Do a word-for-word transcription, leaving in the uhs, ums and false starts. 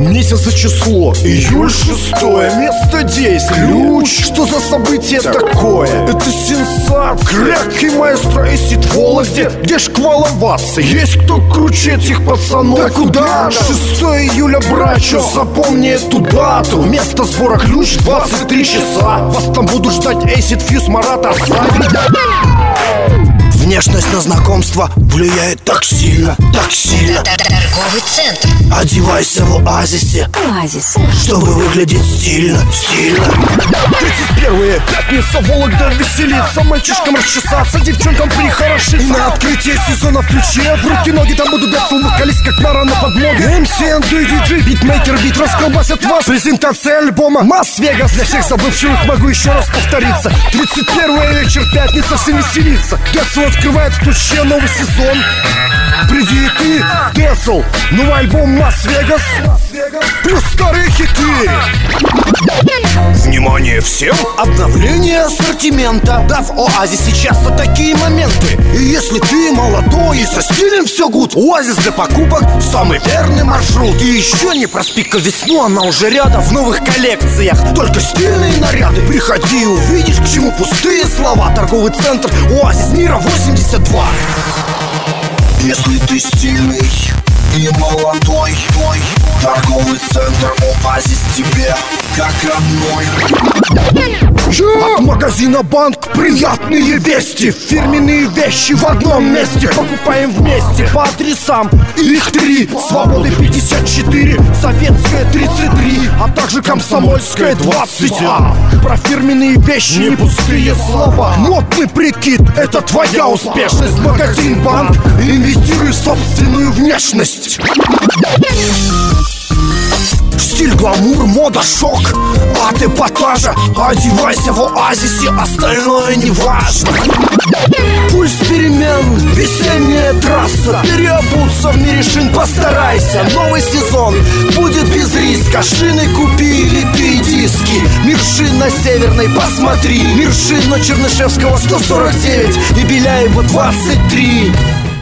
Месяц и число, июль шестое. Место действия, ключ. Что за событие такое? Это сенсация. Крякий маэстро Эйсид в Вологде. Где шкваловаться? Есть кто круче этих пацанов? Да куда? шестое июля, брачо. Запомни эту дату. Место сбора ключ двадцать три часа. Вас там будут ждать Эйсид, Фьюз, Марат, Асаби. Внешность на знакомство влияет так сильно, так сильно. Торговый центр. Одевайся в оазисе, Оазис, чтобы выглядеть стильно, стильно. тридцать первое, пятница, Вологда веселится. Мальчишкам расчесаться, девчонкам прихорошиться. И на открытие сезона в ключе в руки ноги там будут дать вокалист, как Мара на подмоге. эм си энд ди джей, битмейкер, бит расколбасят вас. Презентация альбома Мас-Вегас. Для всех забывших могу еще раз повториться. тридцать первое вечер, пятница, все веселится. Децл открывает в ключе новый сезон. Приди и ты, Децл, новый альбом Мас-Вегас плюс старые хиты. Внимание всем! Обновление ассортимента. Да, в Оазисе часто такие моменты. И если ты молодой и со стилем все гуд, Оазис для покупок — самый верный маршрут. И еще не проспи ко весну, она уже рядом в новых коллекциях. Только стильные наряды. Приходи и увидишь, к чему пустые слова. Торговый центр Оазис Мира восемьдесят два. Если ты стильный и молодой, твой торговый центр Оазис тебе как родной. От магазина Банк приятные вести. Фирменные вещи в одном месте. Покупаем вместе по адресам. Их три: Свободы пятьдесят четыре, Советская тридцать три, а также Комсомольская двадцать А. Про фирменные вещи не пустые слова. Модный прикид — это твоя успешность. Магазин Банк. Инвестируй в собственную внешность. Стиль, гламур, мода, шок от эпатажа. Одевайся в Оазисе, остальное не важно. Пульс перемен, весенняя трасса. Переобуться в мире шин постарайся. Новый сезон будет без риска. Шины купи или пей диски. Мир шин на Северной посмотри. Мир шин на Чернышевского сто сорок девять и Беляева двадцать три.